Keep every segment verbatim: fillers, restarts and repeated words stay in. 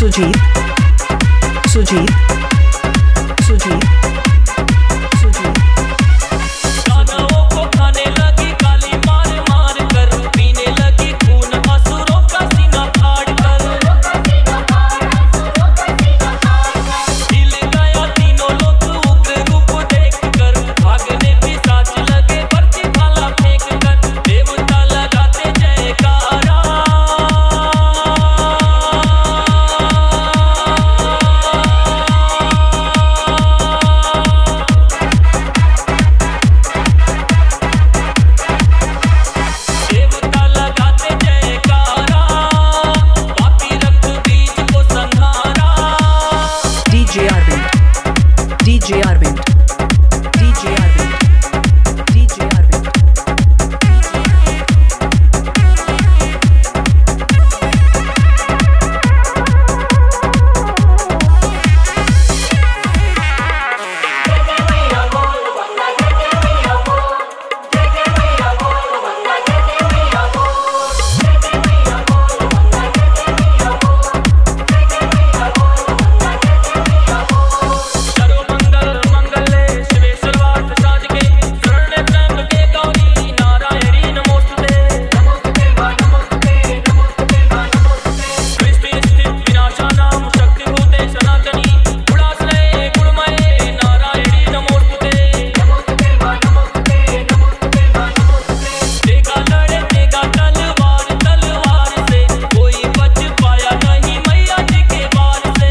सुजीत सुजीत सुजीत सुजीत दानवों को खाने लगी काली मार मार कर, पीने लगी खून असुरों का सीना फाड़ कर। हिल गया तीनों लोग उग्र रूप देख कर, भागने भी साच लगे बरछी भाला फेंक कर। देवता लगाते जयकारा, देवता लगाते जयकारा, पापी रक्त बीज को संहारा। DJ Arvind DJ Arvind DJ Arvind DJ Arvind सर्व मंगल मंगले शिवे सर्वार्थ साधिके, शरण्ये त्र्यंबके गौरी नारायणी नमोस्तुते। सृष्टि स्थिति विनाशानां शक्तिभूते सनातनी, गुणाश्रये गुणमये नारायणी नमोस्तुते। देगा लड़े देगा तलवार तलवार से, कोई बच पाया नहीं मैया जी के वार से।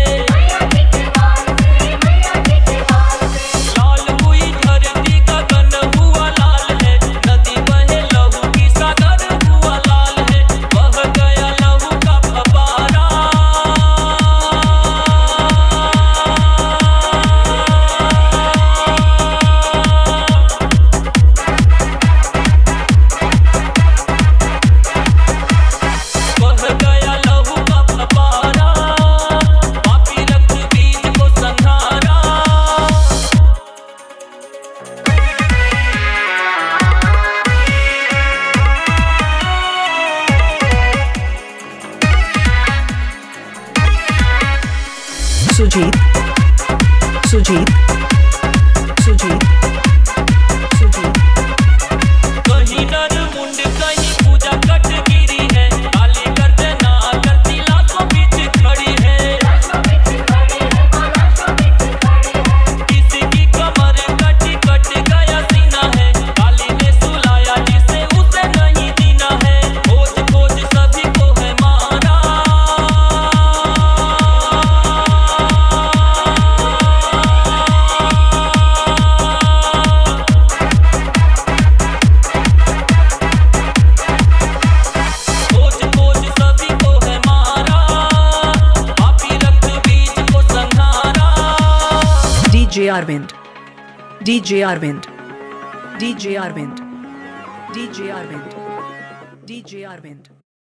लाल हुई धरती गगन हुआ लाल है, नदी बहे लहू की सागर हुआ लाल है। बह गया लहू का फव्वारा, बह गया लहू का फव्वारा, पापी रक्त बीज को संहारा। सुजीत सुजीत सुजीत सुजीत कहीं नर मुंड कहीं पूजा कट गिरी है, काली गर्दना करती लाखों बीच खड़ी है। किसी की कमर कटी कट गया सीना है, काली ने सुलाया जिसे उसे नहीं जीना है। खोज खोज सभी को है मारा, खोज खोज सभी को है मारा, पापी रक्त बीज को संहारा। DJ Arvind DJ Arvind DJ Arvind DJ Arvind DJ Arvind